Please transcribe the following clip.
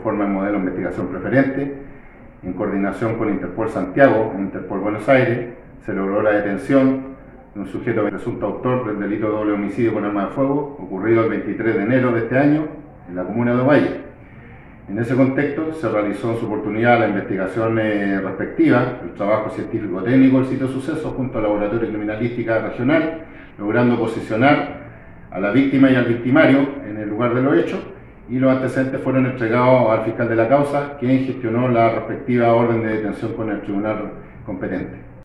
conforme al modelo de investigación preferente. En coordinación con Interpol Santiago e Interpol Buenos Aires, se logró la detención de un sujeto presunto autor del delito de doble homicidio con arma de fuego, ocurrido el 23 de enero de este año en la comuna de Ovalle. En ese contexto se realizó en su oportunidad la investigación respectiva, el trabajo científico-técnico del sitio de suceso junto al Laboratorio de Criminalística Regional, logrando posicionar a la víctima y al victimario en el lugar de los hechos, y los antecedentes fueron entregados al fiscal de la causa, quien gestionó la respectiva orden de detención con el tribunal competente.